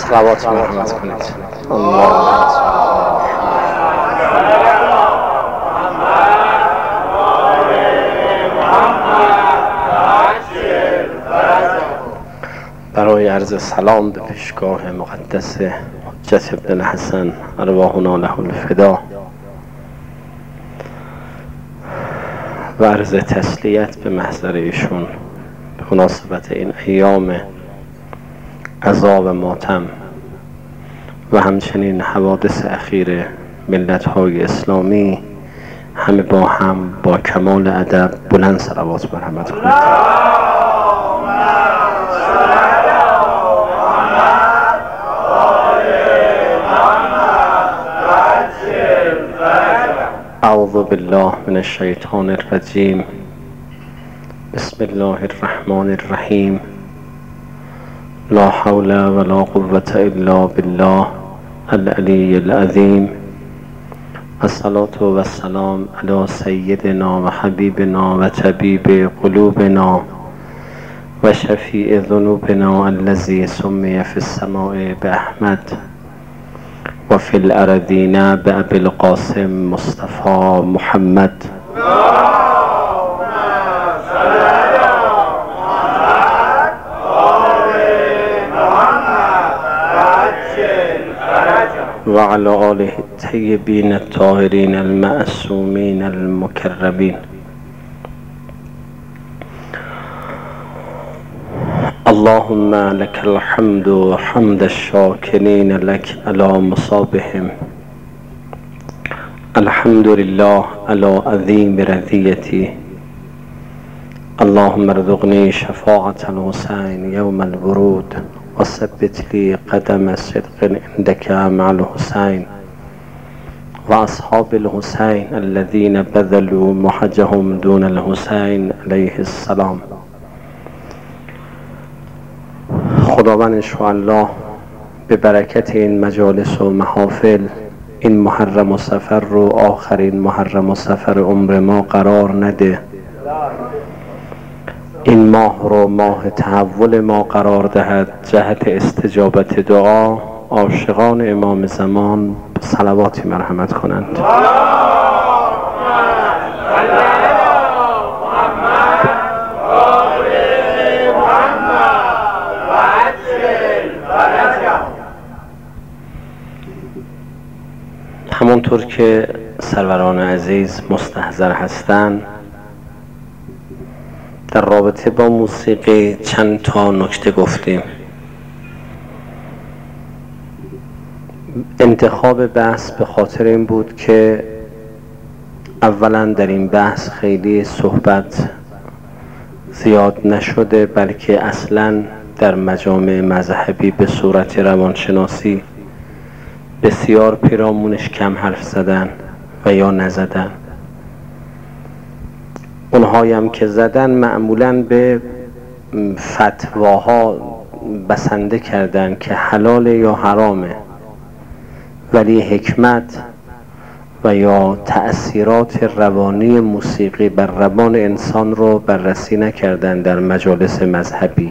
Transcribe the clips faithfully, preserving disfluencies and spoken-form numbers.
صلوات مرحمت کنید. الله برای عرض سلام به پیشگاه مقدس حجت ابن الحسن ارواحنا له الفدا و عرض تسلیت به محضر ایشون به مناسبت این ایام عزا و ماتم و همچنین حوادث اخیر ملت‌های اسلامی. همه با هم با کمال ادب بلند صلوات مرحمت کنید. اعوذ بالله من الشیطان الرجیم. بسم الله الرحمن الرحیم. لا حول ولا قوة الا بالله العلی العظیم. الصلاة و السلام علی سیدنا و حبیبنا و طبیب قلوبنا و شفیع ذنوبنا الذی سمی فی السماء باحمد و فی الارضین بابی القاسم مصطفى محمد. و علی آله الطیبین الطاهرین المعصومین المکرمین. اللهم لك الحمد حمد الشاکرین لك على مصابهم. الحمد لله على عظیم رضیتی. اللهم ارزقني شفاعة الحسین یوم الورود و ثبت لی قدم صدق عندك مع الحسین و اصحاب الحسین الذين بذلوا محجهم دون الحسین علیه السلام. خداوند انشاءالله به برکت این مجالس و محافل این محرم و سفر رو آخرین محرم و سفر عمر ما قرار نده. این ماه رو ماه تحول ما قرار دهد جهت استجابت دعا. عاشقان امام زمان صلواتی مرحمت کنند. همونطور که سروران عزیز مستحضر هستند، در رابطه با موسیقی چند تا نکته گفتیم. انتخاب بحث به خاطر این بود که اولا در این بحث خیلی صحبت زیاد نشده، بلکه اصلا در مجامع مذهبی به صورت روانشناسی بسیار پیرامونش کم حرف زدن و یا نزدن. اونهایی هم که زدن معمولاً به فتواها بسنده کردن که حلال یا حرامه، ولی حکمت و یا تأثیرات روانی موسیقی بر روان انسان رو بررسی نکردن در مجالس مذهبی.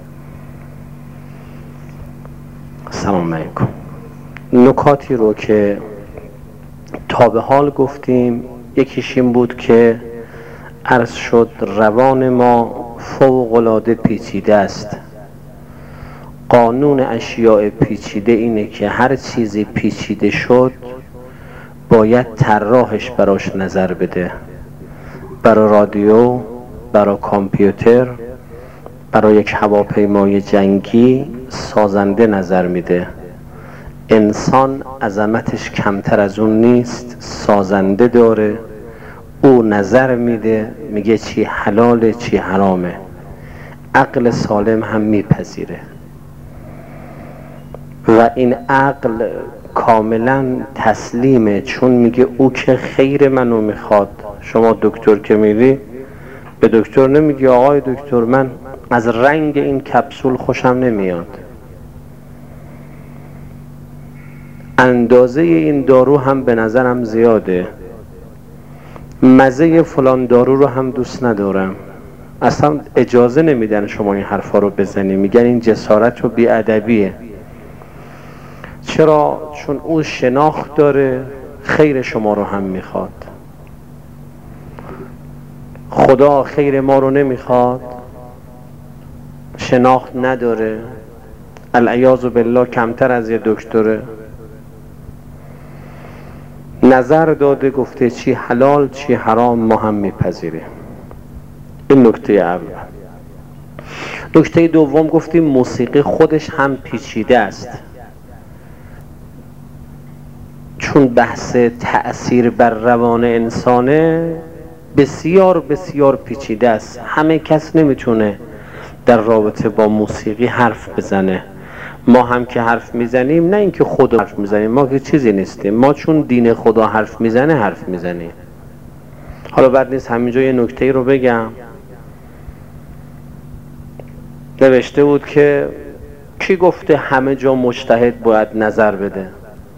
سلام علیکم. نکاتی رو که تا به حال گفتیم، یکیش این بود که عرض شد روان ما فوق‌العاده پیچیده است. قانون اشیاء پیچیده اینه که هر چیزی پیچیده شد باید طراحش براش نظر بده. برای رادیو، برای کامپیوتر، برای یک هواپیمای جنگی سازنده نظر میده. انسان عظمتش کمتر از اون نیست، سازنده داره، او نظر میده، میگه چی حلاله چی حرامه. عقل سالم هم میپذیره و این عقل کاملا تسلیمه، چون میگه او که خیر منو میخواد. شما دکتر که میری به دکتر نمیگی آقای دکتر من از رنگ این کپسول خوشم نمیاد، اندازه این دارو هم به نظرم زیاده، مزه فلان دارو رو هم دوست ندارم. اصلا اجازه نمیدن شما این حرفا رو بزنی، میگن این جسارت و بی‌ادبیه. چرا؟ چون او شناخت داره، خیر شما رو هم میخواد. خدا خیر ما رو نمیخواد، شناخت نداره، العیاذ بالله کمتر از یه دکتره، نظر داده گفته چی حلال چی حرام ما هم میپذیریم. این نکته اول. نکته دوم گفتیم موسیقی خودش هم پیچیده است، چون بحث تأثیر بر روان انسانه بسیار بسیار پیچیده است. همه کس نمیتونه در رابطه با موسیقی حرف بزنه. ما هم که حرف میزنیم، نه اینکه خدا حرف میزنیم، ما که چیزی نیستیم، ما چون دین خدا حرف میزنه حرف میزنیم. حالا بعد نیست همینجا یه نکته رو بگم. نوشته بود که کی گفته همه جا مجتهد باید نظر بده؟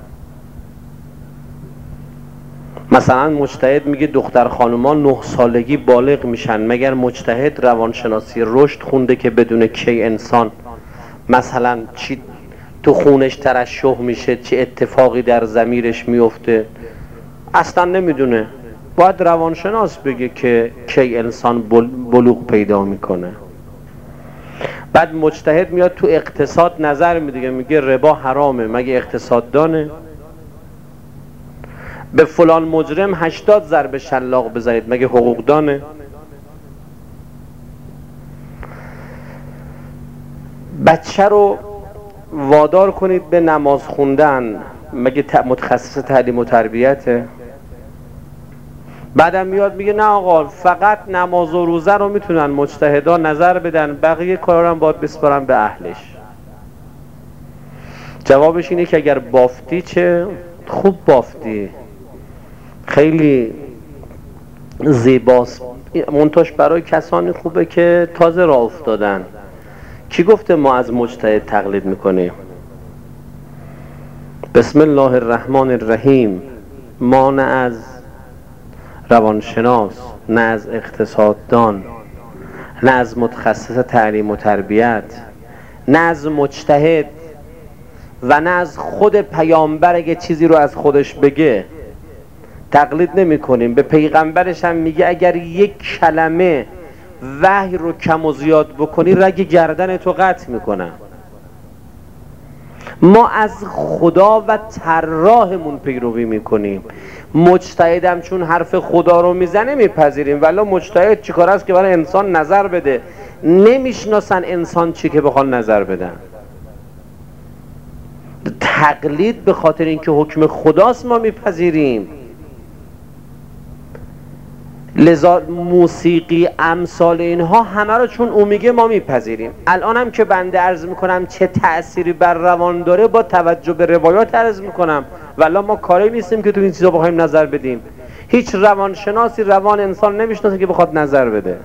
مثلا مجتهد میگه دختر خانوما نه سالگی بالغ میشن، مگر مجتهد روانشناسی رشد خونده که بدون کی انسان مثلا چی تو خونش ترشح میشه، چه اتفاقی در ضمیرش میفته؟ اصلا نمیدونه. باید روانشناس بگه که کی انسان بلوغ پیدا میکنه. بعد مجتهد میاد تو اقتصاد نظر میده، میگه ربا حرامه، مگه اقتصاد دانه؟ به فلان مجرم هشتاد ضرب شلاق بزنید، مگه حقوق دانه؟ بچه رو وادار کنید به نماز خوندن، مگه متخصص تعلیم و تربیته؟ بعدم میاد میگه نه آقا فقط نماز و روزه رو میتونن مجتهدا نظر بدن، بقیه کارا هم باید بسپارن به اهلش. جوابش اینه که اگر بافتی چه؟ خوب بافتی، خیلی زیباست، منتاش برای کسانی خوبه که تازه راه افتادن. کی گفته ما از مجتهد تقلید میکنیم؟ بسم الله الرحمن الرحیم. ما نه از روانشناس، نه از اقتصاددان، نه از متخصص تعلیم و تربیت، نه از مجتهد و نه از خود پیامبر اگه چیزی رو از خودش بگه تقلید نمی کنیم. به پیغمبرش هم میگه اگر یک کلمه وحی رو کم و زیاد بکنی رگ گردن تو قطع میکنم. ما از خدا و طراحمون پیروی میکنیم. مجتهدم چون حرف خدا رو میزنه میپذیریم، ولی مجتهد چیکار است که برای انسان نظر بده؟ نمیشناسن انسان چی که بخوان نظر بدن. تقلید به خاطر اینکه حکم خداست ما میپذیریم. لذا موسیقی امثال اینها همه رو چون او میگه ما میپذیریم. الان هم که بنده عرض میکنم چه تأثیری بر روان داره با توجه به روایات عرض میکنم، ولی ما کاری نیستیم که تو این چیزا بخوایم نظر بدیم. هیچ روانشناسی روان انسان نمیشناسه که بخواد نظر بده.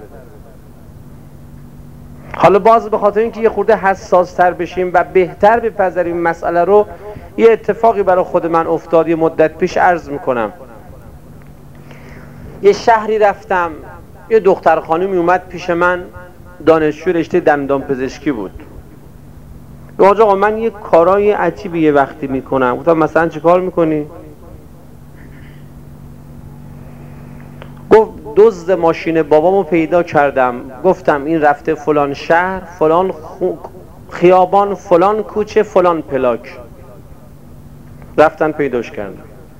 حالا باز به خاطر اینکه یه خورده حساس تر بشیم و بهتر بپذیریم مسئله رو، یه اتفاقی برای خود من افتاد یه مدت پیش عرض میکنم. یه شهری رفتم، یه دختر خانمی اومد پیش من، دانشجو رشته دندان پزشکی بود. گفت آقا من یه کارای عجیبی یه وقتی میکنم. گفتم مثلا چه کار میکنی؟ گفت دزد ماشین بابامو پیدا کردم. گفتم این رفته فلان شهر، فلان خیابان، فلان کوچه، فلان پلاک. رفتن پیداش کردم.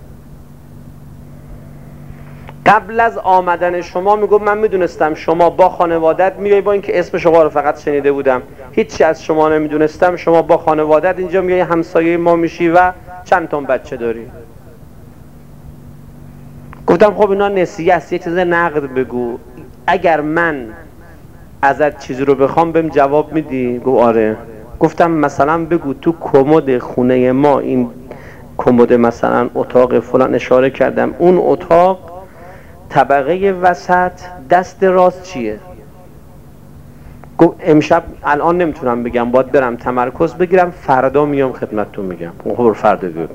قبل از آمدن شما میگفت من میدونستم شما با خانوادت میای، با اینکه اسم شما رو فقط شنیده بودم، هیچی از شما نمیدونستم، شما با خانوادت اینجا میای همسایه ما میشی و چند تا بچه داری. گفتم خب اینا نسیه است، یه چیز نقد بگو، اگر من ازت چیزی رو بخوام بهم جواب میدی؟ گفت آره. گفتم مثلا بگو تو کمد خونه ما، این کمد مثلا اتاق فلان اشاره کردم، اون اتاق طبقه وسط دست راست چیه؟ گفت امشب الان نمیتونم بگم، باید برم تمرکز بگیرم، فردا میام خدمتتون میگم. خب فردا بگو.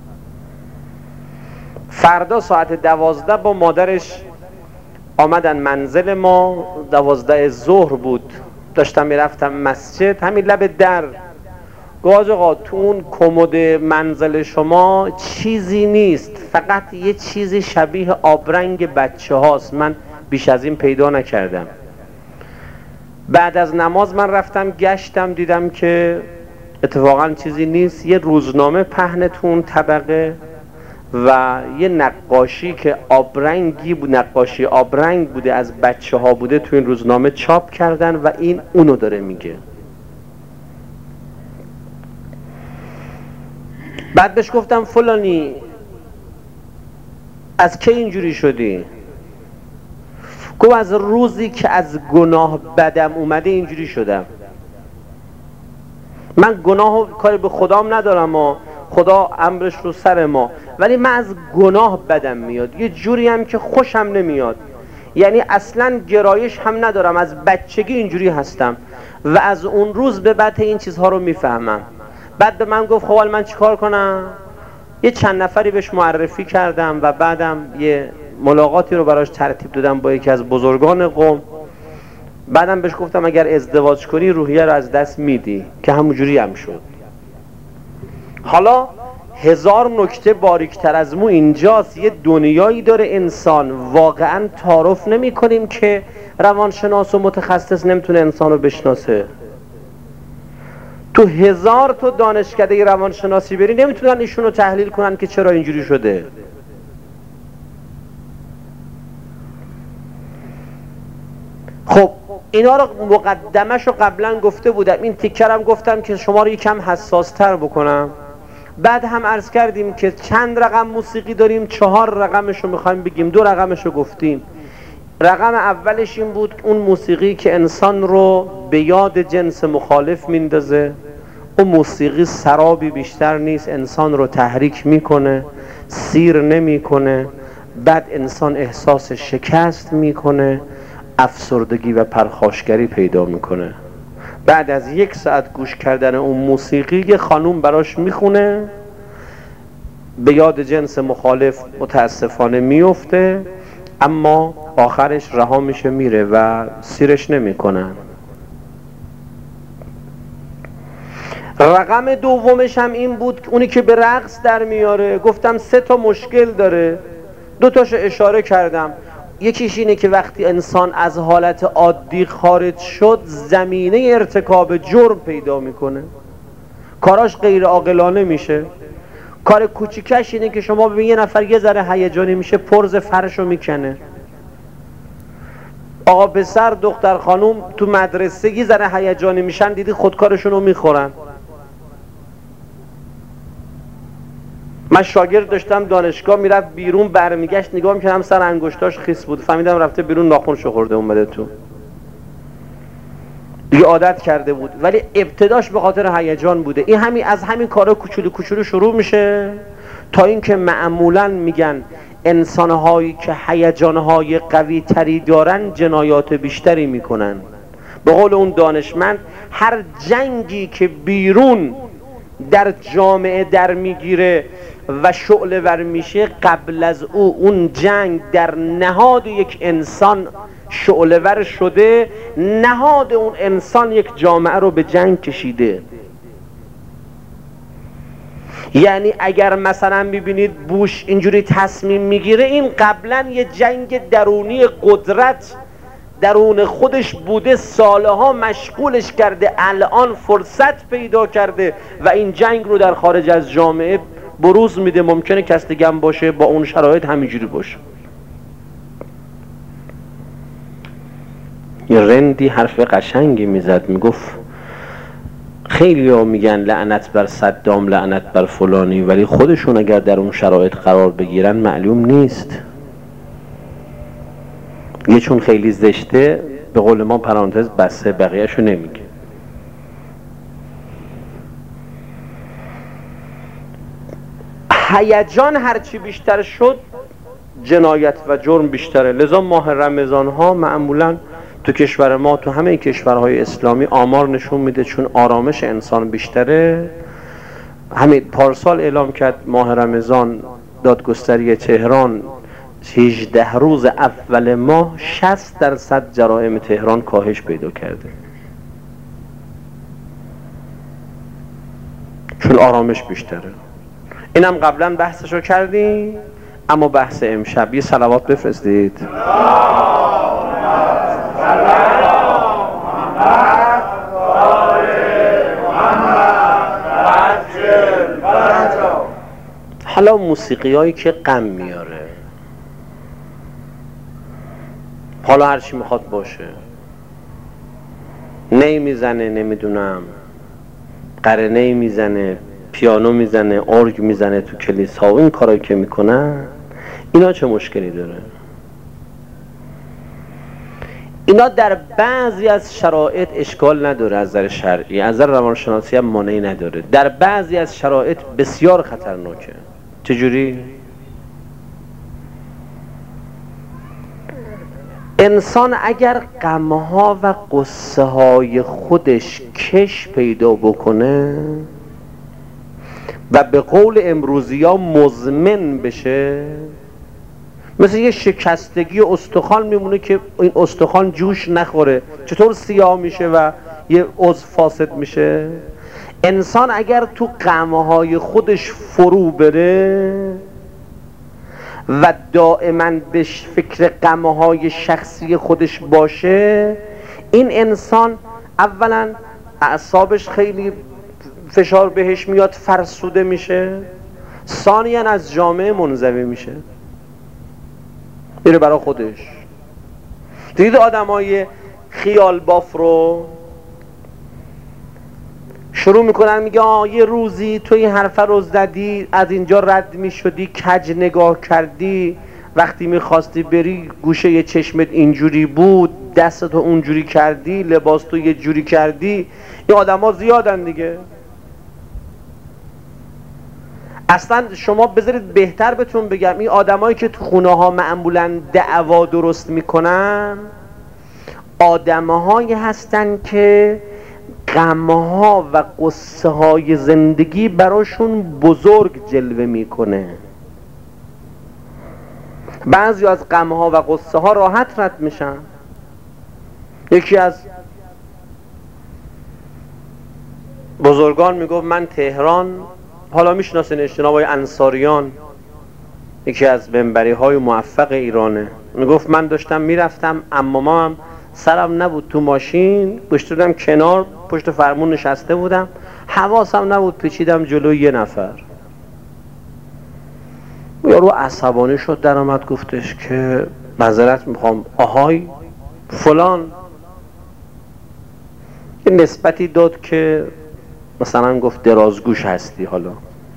فردا ساعت دوازده با مادرش آمدن منزل ما. دوازده ظهر بود، داشتم میرفتم مسجد، همین لب در گفت آقا تو اون کمد منزل شما چیزی نیست، فقط یه چیزی شبیه آبرنگ بچه هاست، من بیش از این پیدا نکردم. بعد از نماز من رفتم گشتم دیدم که اتفاقا چیزی نیست، یه روزنامه پهن تو اون طبقه و یه نقاشی که آبرنگی بود، نقاشی آبرنگ بوده از بچه ها بوده تو این روزنامه چاپ کردن و این اونو داره میگه. بعد بهش گفتم فلانی از کی اینجوری شدی؟ گفت از روزی که از گناه بدم اومده اینجوری شدم. من گناه و کاری به خدام ندارم و خدا امرش رو سر ما، ولی من از گناه بدم میاد، یه جوری هم که خوشم نمیاد، یعنی اصلا گرایش هم ندارم، از بچگی اینجوری هستم و از اون روز به بعد این چیزها رو میفهمم. بعد به من گفت خب من چیکار کنم؟ یه چند نفری بهش معرفی کردم و بعدم یه ملاقاتی رو براش ترتیب دادم با یکی از بزرگان قوم. بعدم بهش گفتم اگر ازدواج کنی روحیه رو از دست میدی، که همونجوری هم شد. حالا هزار نکته باریکتر از مو اینجاست. یه دنیایی داره انسان واقعا تعارف نمی کنیم که روانشناس و متخصص نمیتونه انسان رو بشناسه. تو هزار تا دانشکده روانشناسی بری نمیتونن ایشون رو تحلیل کنن که چرا اینجوری شده. خب اینا رو مقدمش رو قبلا گفته بودم، این تیکرم گفتم که شما رو یکم حساس تر بکنم. بعد هم عرض کردیم که چند رقم موسیقی داریم، چهار رقمش رو میخوایم بگیم، دو رقمش رو گفتیم. رقم اولش این بود اون موسیقی که انسان رو به یاد جنس مخالف میندازه. اون موسیقی سرابی بیشتر نیست، انسان رو تحریک میکنه، سیر نمیکنه، بعد انسان احساس شکست میکنه، افسردگی و پرخاشگری پیدا میکنه. بعد از یک ساعت گوش کردن اون موسیقی یه خانوم براش میخونه، به یاد جنس مخالف متاسفانه میفته، اما آخرش رها میشه میره و سیرش نمیکنن. رقم دومش هم این بود اونی که به رقص در میاره. گفتم سه تا مشکل داره، دو تاشو اشاره کردم. یکیش اینه که وقتی انسان از حالت عادی خارج شد زمینه ارتکاب جرم پیدا میکنه، کاراش غیر عاقلانه میشه. کار کوچیکش اینه که شما ببین یه نفر یه ذره هیجانی میشه پرز فرشو میکنه. آقا پسر دختر خانوم تو مدرسه یه ذره هیجانی میشن، دیدی خودکارشون رو میخورن. من شاگرد داشتم دانشگاه، میرفت بیرون برمیگشت نگاه میکردم سر انگشتاش خیس بود، فهمیدم رفته بیرون ناخنشو خورده اومده تو، دیگه عادت کرده بود. ولی ابتداش به خاطر هیجان بوده. این همین از همین کارا کوچولو کوچولو شروع میشه تا اینکه معمولا میگن انسانهایی که هیجانهای قوی تری دارن جنایات بیشتری میکنن. به قول اون دانشمند هر جنگی که بیرون در جامعه در میگیره و شعله ور میشه، قبل از او اون جنگ در نهاد یک انسان شعله ور شده، نهاد اون انسان یک جامعه رو به جنگ کشیده. یعنی اگر مثلا میبینید بوش اینجوری تصمیم میگیره، این قبلا یه جنگ درونی قدرت درون خودش بوده، سالها مشغولش کرده، الان فرصت پیدا کرده و این جنگ رو در خارج از جامعه بروز میده. ممکنه کستگم باشه، با اون شرایط همینجوری باشه. یه رندی حرف قشنگی میزد، میگفت خیلی ها میگن لعنت بر صدام، لعنت بر فلانی، ولی خودشون اگر در اون شرایط قرار بگیرن معلوم نیست. یه چون خیلی زشته به قول ما پرانتز بسه، بقیهشو نمیگه. هیجان هرچی بیشتر شد جنایت و جرم بیشتره. لذا ماه رمضان ها معمولا تو کشور ما، تو همه کشورهای اسلامی آمار نشون میده چون آرامش انسان بیشتره. همین پارسال اعلام کرد ماه رمضان دادگستری تهران هجده روز اول ماه شصت درصد جرائم تهران کاهش پیدا کرده. چون آرامش بیشتره. اینم قبلا بحثشو کردیم، اما بحث امشب یه صلوات بفرستید. حالا موسیقی هایی که غم میاره، حالا هرچی میخواد باشه، نی میزنه، نمیدونم قرنه میزنه، پیانو میزنه، ارگ میزنه تو کلیسا، این کارایی که میکنن، اینا چه مشکلی داره؟ اینا در بعضی از شرایط اشکال نداره، از نظر شرعی، از نظر روانشناسی هم مانعی نداره. در بعضی از شرایط بسیار خطرناکه. چجوری؟ انسان اگر غمها و قصه های خودش کش پیدا بکنه و به قول امروزی ها مزمن بشه، مثل یه شکستگی استخوان میمونه که این استخوان جوش نخوره، چطور سیاه میشه و یه عضو فاسد میشه. انسان اگر تو غمهای خودش فرو بره و دائما به فکر غمهای شخصی خودش باشه، این انسان اولا اعصابش خیلی فشار بهش میاد، فرسوده میشه، ثانیاً از جامعه منزوی میشه، میره برای خودش. دید آدمای خیال باف رو شروع میکنن میگه آه یه روزی تو این حرفه رو زدی، از اینجا رد میشدی، کج نگاه کردی، وقتی میخواستی بری گوشه یه چشمت اینجوری بود، دستتو اونجوری کردی، لباس تو یه جوری کردی. این آدم ها زیادن دیگه. اصلا شما بذارید بهتر بهتون بگم، این آدمایی که تو خونه ها معمولا دعوا درست میکنن، آدمهایی هستن که غمها و قصه های زندگی براشون بزرگ جلوه میکنه. بعضی از غمها و قصه ها راحت رد میشن. یکی از بزرگان میگفت من تهران، حالا میشناسینش، جناب آقای انصاریان، یکی از منبری های موفق ایرانه، میگفت من داشتم میرفتم، عمامم سرم نبود تو ماشین، گشته بودم کنار پشت فرمون نشسته بودم، حواسم نبود، پیچیدم جلوی یه نفر. یارو عصبانی شد، در آمد گفتش که معذرت میخوام آهای فلان، یه نسبتی داد که مثلا گفت درازگوش هستی. حالا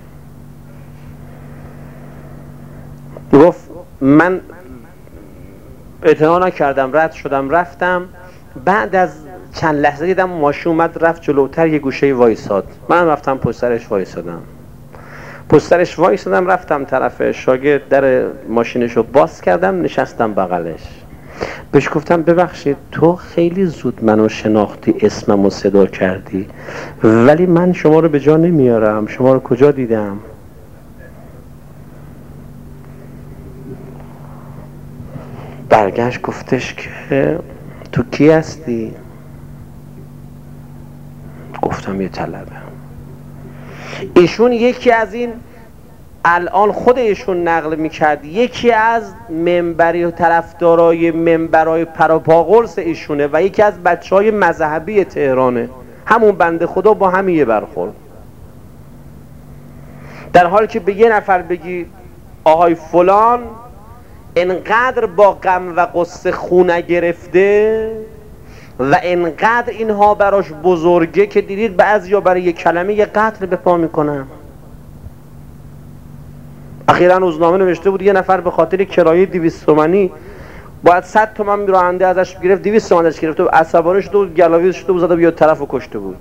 گفت من اعتنا نکردم، رد شدم رفتم، بعد از چند لحظه دیدم ماشین اومد رفت جلوتر، یه گوشه وایساد، من رفتم پشت سرش وایسادم، پشت سرش وایسادم، رفتم طرف شاگرد، در ماشینشو باز کردم، نشستم بغلش، بهش گفتم ببخشید تو خیلی زود منو شناختی، اسممو صدا کردی، ولی من شما رو به جا نمیارم، شما رو کجا دیدم؟ برگشت گفتش که تو کی هستی؟ گفتم یه طلبه. ایشون یکی از این، الان خود ایشون نقل میکرد، یکی از منبری و طرفدارای منبرای پروپاگورس ایشونه و یکی از بچه های مذهبی تهرانه، همون بنده خدا با همین یه برخورد. در حالی که به یه نفر بگی آهای فلان انقدر با غم و قصه خونه گرفته و انقدر اینها براش بزرگه که دیدید بعضیا برای یک کلمه یه قتل به پا میکنن. اخیراً روزنامه نوشته بود یه نفر به خاطر کرایه دویست تومانی باید صد تومن راننده ازش گرفت، دویست تومن ازش گرفته، عصبانی شده بود، گلاویز شده بود، زده بود یه طرف رو کشته بود.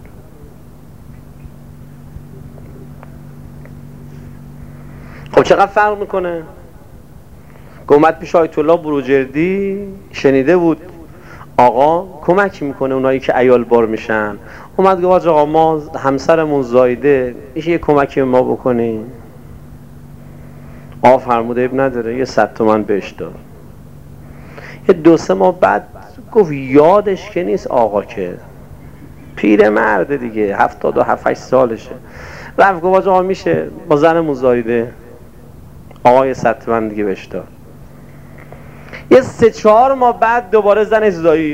خب چقدر فرق میکنه؟ اومد پیش آیت الله بروجردی، شنیده بود آقا کمک میکنه اونایی که عیال بار میشن، اومد گفت آقا ما همسرمون زایده، میشه یه کمکی ما بکنی؟ آقا فرموده اب نداره، یه صد تومن بهش داد. یه دو سه ماه بعد گفت یادش که نیست آقا، که پیر مرد دیگه، هفتاد و هفت هشت سالشه، رفت گفت آقا میشه با زنمون زایده. آقای صد تومن دیگه بهش داد. یه سه چهار ماه بعد دوباره زنش زایید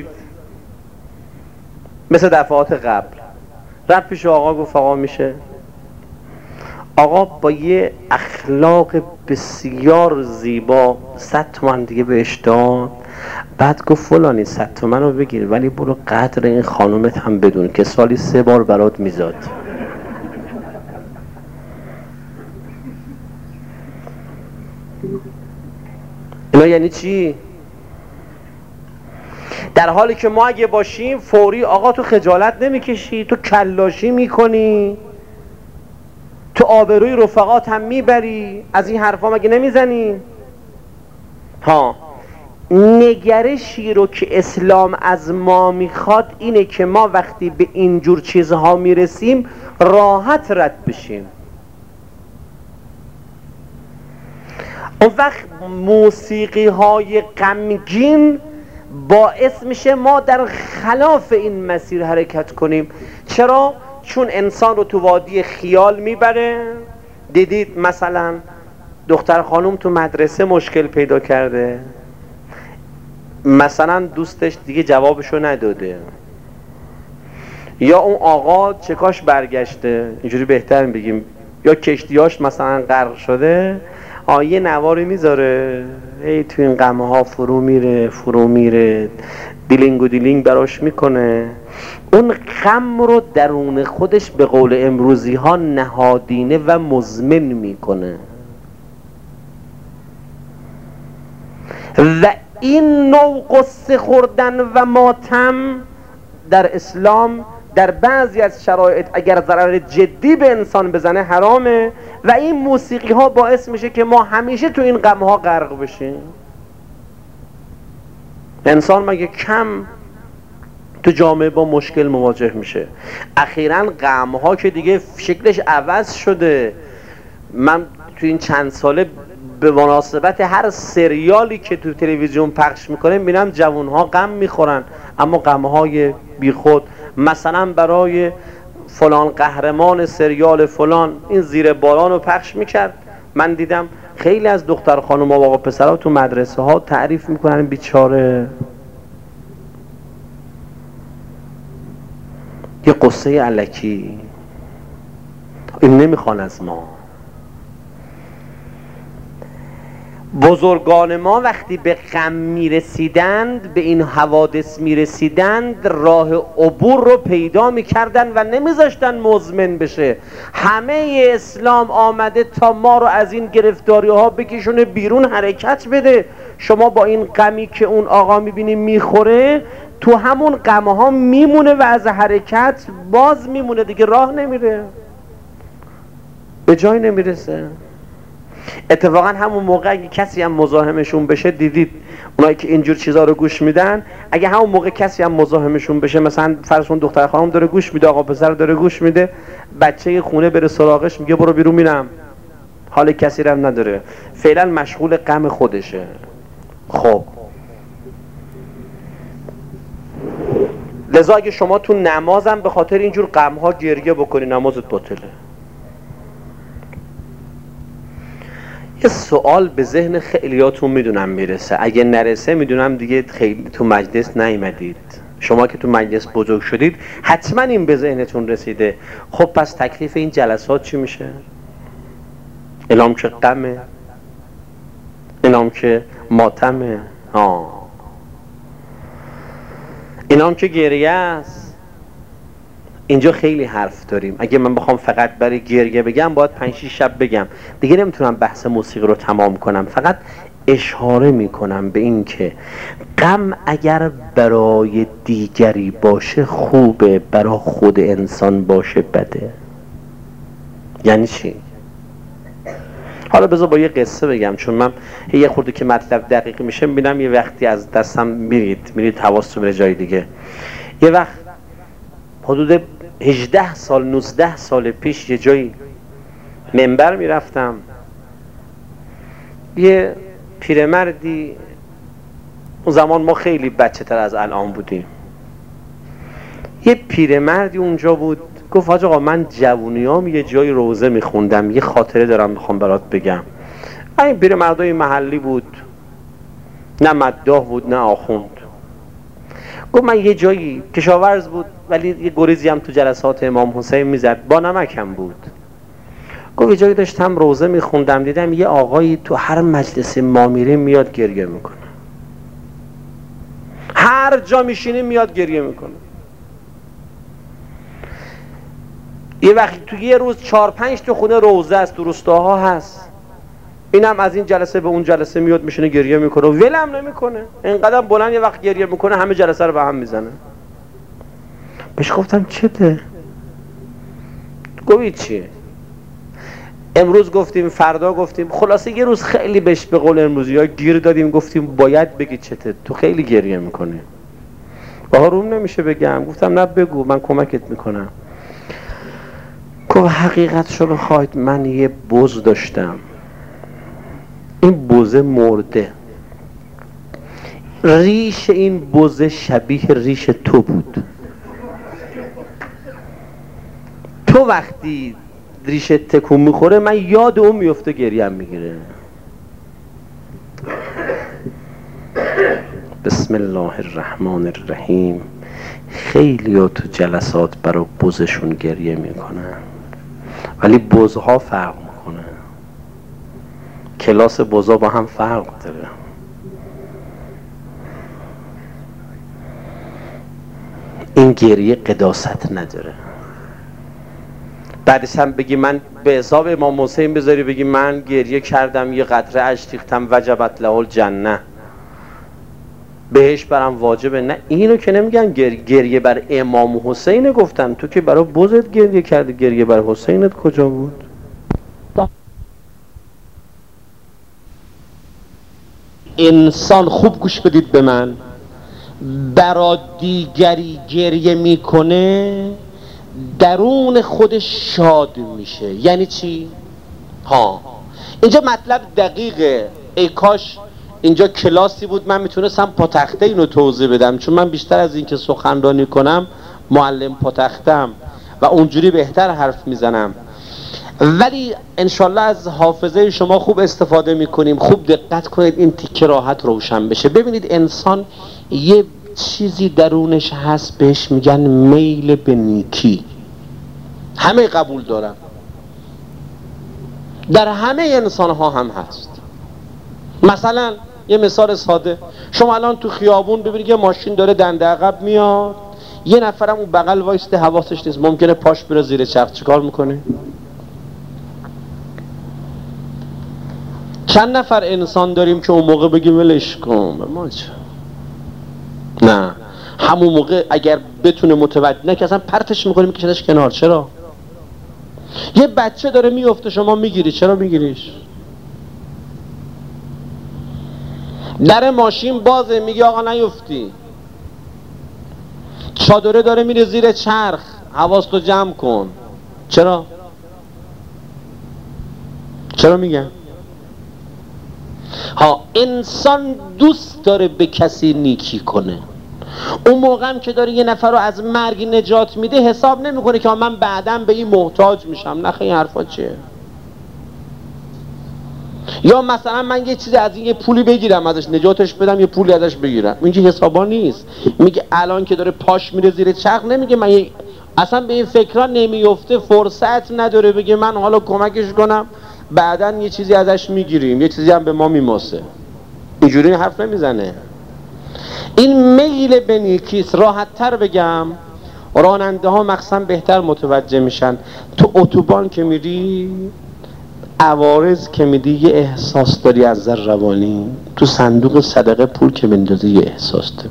مثل دفعات قبل. رفت پیش آقا گفت آقا میشه. آقا با یه اخلاق بسیار زیبا صد تومن دیگه بهش داد. بعد گفت فلانی صد تومن رو بگیر ولی برو قدر این خانومت هم بدون که سالی سه بار برات میزاد. اینا یعنی چی؟ در حالی که ما اگه باشیم فوری آقا تو خجالت نمیکشی، تو کلاشی میکنی، تو آبروی رفقات هم میبری، از این حرفا مگه نمیزنی؟ ها، نگرشی رو که اسلام از ما میخواد اینه که ما وقتی به اینجور چیزها میرسیم راحت رد بشیم. اون وقت موسیقی های غمگین باعث میشه ما در خلاف این مسیر حرکت کنیم. چرا؟ چون انسان رو تو وادی خیال میبره. دیدید مثلا دختر خانم تو مدرسه مشکل پیدا کرده، مثلا دوستش دیگه جوابشو نداده، یا اون آقا چکاش برگشته، اینجوری بهتر بگیم، یا کشتیاش مثلا غرق شده، آیه نواری میذاره ای تو این غمه ها فرو میره فرو میره دیلینگ و دیلینگ براش میکنه. اون غم رو درون خودش به قول امروزی ها نهادینه و مزمن میکنه و این نوع قصه خوردن و ماتم در اسلام در بعضی از شرایط اگر ضرر جدی به انسان بزنه حرامه و این موسیقی ها باعث میشه که ما همیشه تو این غم ها غرق بشیم. انسان مگه کم تو جامعه با مشکل مواجه میشه؟ اخیراً غم ها که دیگه شکلش عوض شده. من تو این چند ساله به مناسبت هر سریالی که تو تلویزیون پخش میکنه میبینم جوانها غم میخورن، اما غمهای بیخود. مثلا برای فلان قهرمان سریال فلان این زیر باران رو پخش میکرد، من دیدم خیلی از دختر خانم و آقا پسرها تو مدرسه ها تعریف میکنن بیچاره یه قصه الکی. این نمیخوان از ما. بزرگان ما وقتی به غم میرسیدند، به این حوادث میرسیدند، راه عبور رو پیدا میکردن و نمیذاشتن مزمن بشه. همه اسلام آمده تا ما رو از این گرفتاری ها بکشونه بیرون، حرکت بده. شما با این غمی که اون آقا میبینی میخوره تو همون غم ها میمونه و از حرکت باز میمونه دیگه، راه نمیره، به جای نمیرسه. اتفاقا همون موقع اگه کسی هم مزاحمشون بشه، دیدید اونایی که اینجور چیزا رو گوش میدن، اگه همون موقع کسی هم مزاحمشون بشه، مثلا فرض کن دختر خانم داره گوش میده، آقا پسر داره گوش میده، بچه خونه بره سراغش میگه برو بیرون میرم، حال کسی رو هم نداره، فعلا مشغول غم خودشه. خب لذا اگه شما تو نمازم به خاطر اینجور غم ها گریه بکنی، نمازت باطله. یه سوال به ذهن خیلیاتون میدونم میرسه، اگه نرسه میدونم دیگه خیلی تو مجلس نیومدید. شما که تو مجلس بزرگ شدید حتما این به ذهنتون رسیده. خب پس تکلیف این جلسات چی میشه؟ اینام که غمه، اینام که ماتمه، آه اینام که گریه است. اینجا خیلی حرف داریم. اگه من بخوام فقط برای گریه بگم باید پنج شش شب بگم، دیگه نمیتونم بحث موسیقی رو تمام کنم. فقط اشاره میکنم به این که غم اگر برای دیگری باشه خوبه، برای خود انسان باشه بده. یعنی چی؟ حالا بذار با یه قصه بگم، چون من یه خورده که مطلب دقیق میشه میبینم یه وقتی از دستم میرید میرید حواستون میره جای دیگه. یه وقت حدود هجده سال نوزده سال پیش یه جایی منبر میرفتم، یه پیرمردی، اون زمان ما خیلی بچه تر از الان بودیم، یه پیرمردی اونجا بود گفت حاج آقا من جوونیام یه جای روزه میخوندم، یه خاطره دارم میخوام برات بگم. این پیرمردای محلی بود، نه مداح بود نه آخوند. گفت من یه جایی کشاورز بود ولی یه گریزی هم تو جلسات امام حسین میزد، با نمکم بود. گفت یه جایی داشتم روزه میخوندم، دیدم یه آقایی تو هر مجلس ما میریم میاد گریه میکنه، هر جا میشینیم میاد گریه میکنه. یه وقت تو یه روز چهار پنج تا خونه روزه است، تو روستاها هست، اینم از این جلسه به اون جلسه میاد میشینه گریه میکنه و ولم نمیکنه، اینقدر بلند یه وقت گریه میکنه همه جلسه رو به هم میزنه. بهش گفتم چته؟ گفت چیه؟ امروز گفتیم فردا گفتیم، خلاصه یه روز خیلی بهش به قول امروزی ها گیر دادیم، گفتیم باید بگی چته، تو خیلی گریه میکنی. با روم نمیشه بگم. گفتم نه بگو من کمکت میکنم. گفت حقیقتشو بخواید من یه بز داشتم، این بزه مرده، ریش این بزه شبیه ریش تو بود، تو وقتی ریش تکون میخوره من یاد اون میفته گریم میگیره. بسم الله الرحمن الرحیم. خیلی ها تو جلسات برای بزشون گریه میکنن ولی بزها فرق میکنه، کلاس بزا با هم فرق داره. این گریه قداست نداره. بعدش هم بگی من به حساب امام حسین بذاری بگی من گریه کردم یه قطره اشک ریختم وجبت له الجنه، بهش برم واجبه. نه اینو که نمیگن گریه, گریه بر امام حسین گفتن، تو که برای بزت گریه کردی، گریه بر حسینت کجا بود؟ انسان خوب گوش بدید به من، برای دیگری گریه میکنه درون خودش شاد میشه. یعنی چی؟ ها اینجا مطلب دقیقه. ای کاش اینجا کلاسی بود من میتونستم پاتخته اینو توضیح بدم، چون من بیشتر از این که سخنرانی کنم معلم پاتختم و اونجوری بهتر حرف میزنم، ولی انشالله از حافظه شما خوب استفاده میکنیم. خوب دقت کنید این تیکه راحت روشن بشه. ببینید انسان یه چیزی درونش هست بهش میگن میل به نیکی. همه قبول دارن، در همه انسان ها هم هست. مثلا یه مثال ساده، شما الان تو خیابون ببینید یه ماشین داره دنده عقب میاد، یه نفرم اون بغل وایسته حواسش نیست، ممکنه پاش بره زیر چرخ، چیکار میکنه؟ چند نفر انسان داریم که اون موقع بگیم ولش کن ما چه؟ نه، همون موقع اگر بتونه متوجه نه که اصلا پرتش میکنیم میکشنش کنار. چرا؟ یه بچه داره میفته شما میگیری، چرا میگیریش؟ در ماشین بازه میگی آقا نیفتی. چادره داره میره زیر چرخ، حواستو جمع کن. چرا؟ چرا میگم؟ ها انسان دوست داره به کسی نیکی کنه. اون موقع هم که داره یه نفر رو از مرگ نجات میده حساب نمیکنه که من بعداً به این محتاج میشم. نه خیلی حرفا چیه؟ یا مثلا من یه چیزی از این یه پولی بگیرم ازش، نجاتش بدم، یه پولی ازش بگیرم. اینجا حسابا نیست. میگه الان که داره پاش میره زیر چرخ نمیگه من یه... اصلا به این فکرها نمیفته، فرصت نداره بگه من حالا کمکش کنم بعداً یه چیزی ازش میگیریم، یه چیزی هم به ما میماسه. اینجوری حرف نمیزنه. این میل به نیکیست. راحت تر بگم، راننده ها مخصوصا بهتر متوجه میشن. تو اتوبان که میری، عوارض که میدی یه احساس داری از نظر روانی، تو صندوق صدقه پول که بندازی یه احساس داری.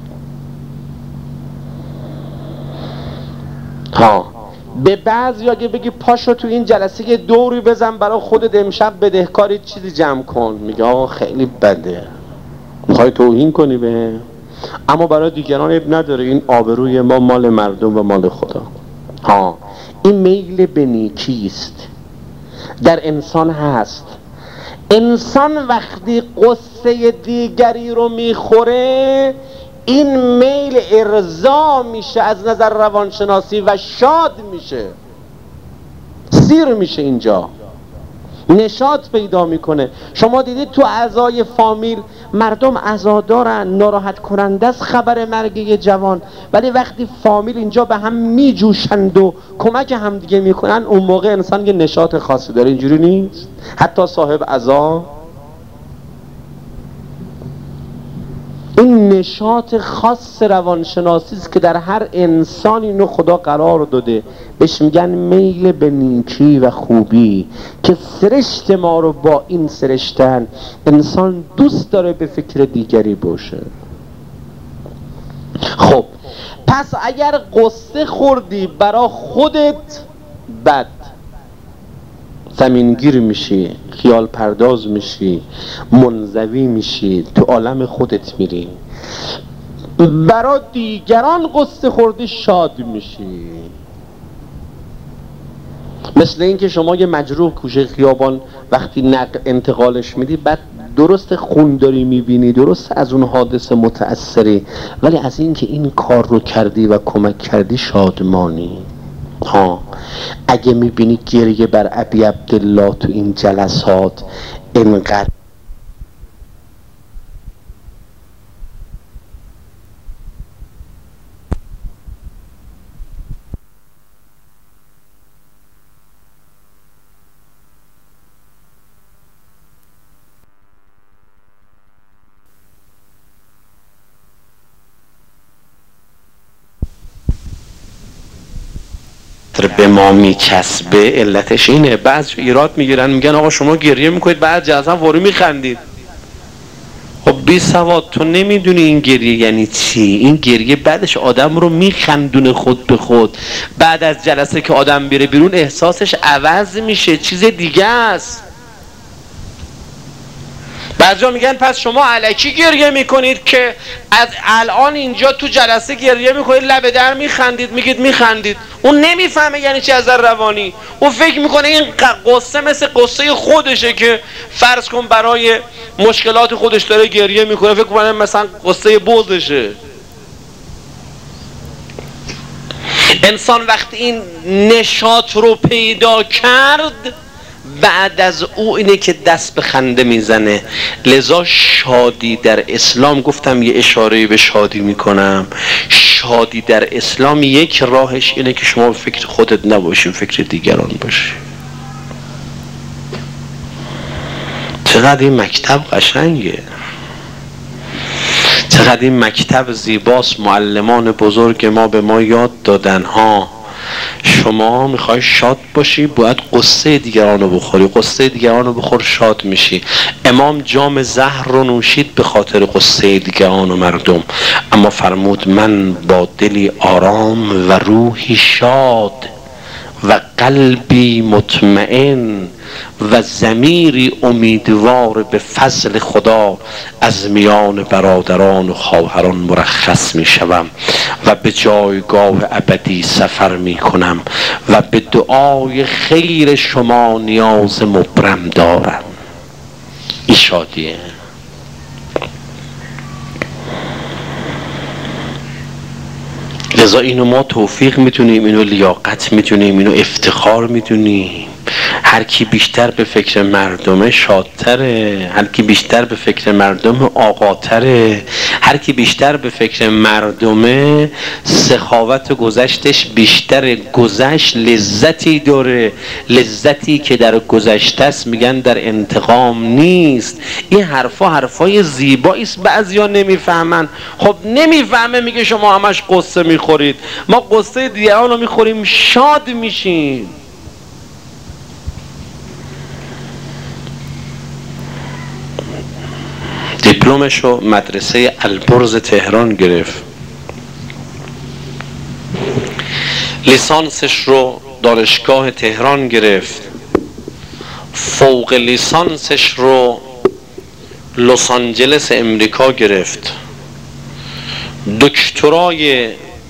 ها به بعضی اگه بگی پاشو تو این جلسه یه دوری بزن برای خودت، امشب بدهکاری چیزی جمع کن، میگه آقا خیلی بده، میخوای توهین کنی به، اما برای دیگران اب نداره، این آبروی ما مال مردم و مال خدا. ها این میل به نیکیست، در انسان هست. انسان وقتی قصه دیگری رو میخوره این میل ارضا میشه از نظر روانشناسی و شاد میشه، سیر میشه، اینجا نشاط پیدا میکنه. شما دیدید تو اعضای فامیل مردم عزادارن، ناراحت کننده است خبر مرگ یه جوان، ولی وقتی فامیل اینجا به هم میجوشند و کمک هم دیگه میکنن، اون موقع انسان یه نشاط خاصی داره. اینجوری نیست؟ حتی صاحب عزا این نشاط خاص روانشناسی است که در هر انسانی اینو خدا قرار داده، بهش میگن میل به نیکی و خوبی، که سرشت ما رو با این سرشتن. انسان دوست داره به فکر دیگری باشه. خب پس اگر قصه خوردی برا خودت، بد زمینگیر میشی، خیال پرداز میشی، منزوی میشی، تو عالم خودت میری. برا دیگران قصه خوردی، شاد میشی. مثل این که شما یه مجروح کوشه خیابان وقتی نقل انتقالش میدی، بعد درست خون داری میبینی، درست از اون حادثه متأثری، ولی از این که این کار رو کردی و کمک کردی شادمانی. ها اگه میبینی گریه بر ابی عبدالله تو این جلسات اینقدر به ما میچسبه، علتش اینه. بعض ایراد میگیرن، میگن آقا شما گریه میکنید بعد جزا واری میخندید. خب بی سواد، تو نمیدونی این گریه یعنی چی. این گریه بعدش آدم رو میخندونه خود به خود. بعد از جلسه که آدم بیره بیرون احساسش عوض میشه، چیز دیگه است. بعضیا میگن پس شما الکی گریه میکنید که از الان اینجا تو جلسه گریه میکنید، لب در میخندید، میگید میخندید. اون نمیفهمه یعنی چی از روانی. اون فکر میکنه این قصه مثل قصه خودشه که فرض کن برای مشکلات خودش داره گریه میکنه، فکر کنه مثلا قصه بوزشه. انسان وقتی این نشاط رو پیدا کرد، بعد از او اینه که دست به خنده میزنه. لذا شادی در اسلام، گفتم یه اشاره به شادی میکنم، شادی در اسلام یک راهش اینه که شما فکر خودت نباشی، فکر دیگران باشی. چقدر این مکتب قشنگه، چقدر این مکتب زیباست. معلمان بزرگ ما به ما یاد دادن ها، شما میخوای شاد باشی باید قصه دیگران رو بخوری، قصه دیگران رو بخور شاد میشی. امام جام زهر رو نوشید به خاطر قصه دیگران و مردم، اما فرمود من با دلی آرام و روحی شاد و قلبی مطمئن و ضمیری امیدوار به فضل خدا از میان برادران و خواهران مرخص می شوم و به جایگاه ابدی سفر می کنم و به دعای خیر شما نیاز مبرم دارم. این شادیه. لذا اینو ما توفیق میتونیم، اینو لیاقت میتونیم، اینو افتخار میتونیم. هر کی بیشتر به فکر مردمه شادتره، هر کی بیشتر به فکر مردم آقاتره، هر کی بیشتر به فکر مردمه سخاوت گذشتش بیشتر. گذشت لذتی داره، لذتی که در گذشته است میگن در انتقام نیست. این حرفا حرفای زیبایی است، بعضیا نمیفهمن. خب نمیفهمه، میگه شما همش قصه میخورید. ما قصه دیگران رو میخوریم شاد میشیم. دیپلمش رو مدرسه البرز تهران گرفت، لیسانسش رو دانشگاه تهران گرفت، فوق لیسانسش رو لس آنجلس امریکا گرفت، دکترای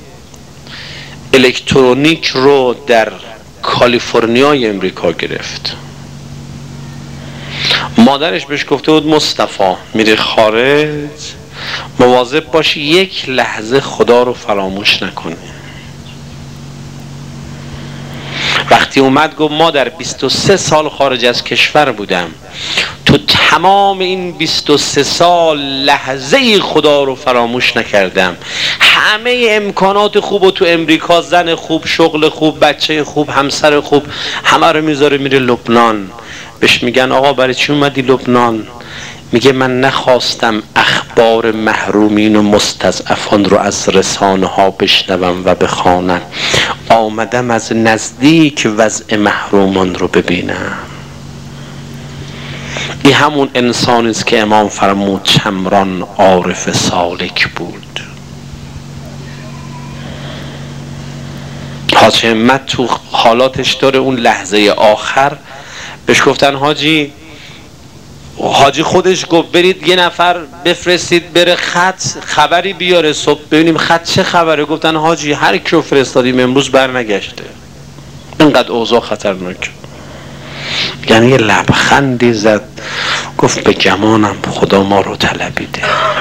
الکترونیک رو در کالیفرنیای امریکا گرفت. مادرش بهش گفته بود مصطفی میری خارج مواظب باشی یک لحظه خدا رو فراموش نکنی. وقتی اومد گفت ما در بیست و سه سال خارج از کشور بودم، تو تمام این بیست و سه سال لحظه خدا رو فراموش نکردم، همه امکانات خوب و تو امریکا، زن خوب، شغل خوب، بچه خوب، همسر خوب، همه رو میذاره میره لبنان. بهش میگن آقا برای چی اومدی لبنان؟ میگه من نخواستم اخبار محرومین و مستضعفان رو از رسانه ها بشنوم و بخوانم، آمدم از نزدیک وضع محرومان رو ببینم. این همون انسانی است که امام فرمود چمران عارف سالک بود. حاجی همت تو حالاتش داره. اون لحظه آخر بهش گفتن حاجی، حاجی خودش گفت برید یه نفر بفرستید بره خط خبری بیاره صبح ببینیم خط چه خبره. گفتن حاجی هر کی رو فرستادیم امروز بر نگشته، اینقدر اوضاع خطرناک. یعنی یه لبخندی زد گفت به گمانم خدا ما رو طلبیده،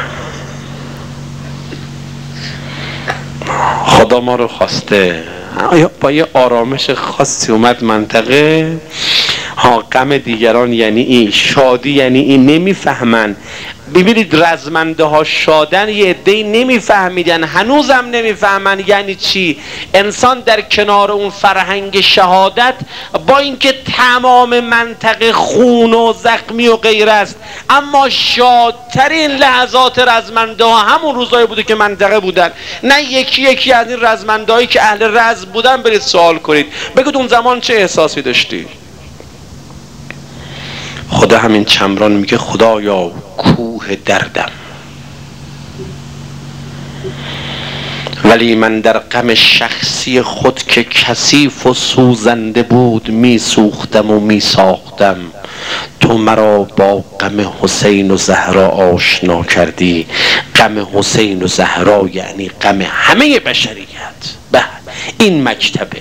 خدا ما رو خواسته. با یه آرامش خاصی اومد منطقه. ها غم دیگران یعنی این، شادی یعنی این. نمیفهمن. ببینید رزمنده ها شادن، یه عده‌ای نمیفهمیدن، هنوزم نمیفهمن یعنی چی. انسان در کنار اون فرهنگ شهادت با اینکه تمام منطقه خون و زخمی و غیر است، اما شادترین لحظات رزمنده ها همون روزایی بوده که منطقه بودن. نه یکی یکی از این رزمنده هایی که اهل رز بودن برید سوال کنید بگید اون زمان چه احساسی داشتی. خدا همین چمران میگه خدایا کوه دردم، ولی من در غم شخصی خود که کثیف و سوزنده بود می سوختم و می ساختم، تو مرا با غم حسین و زهرا آشنا کردی. غم حسین و زهرا یعنی غم همه بشریت. به این مکتبه.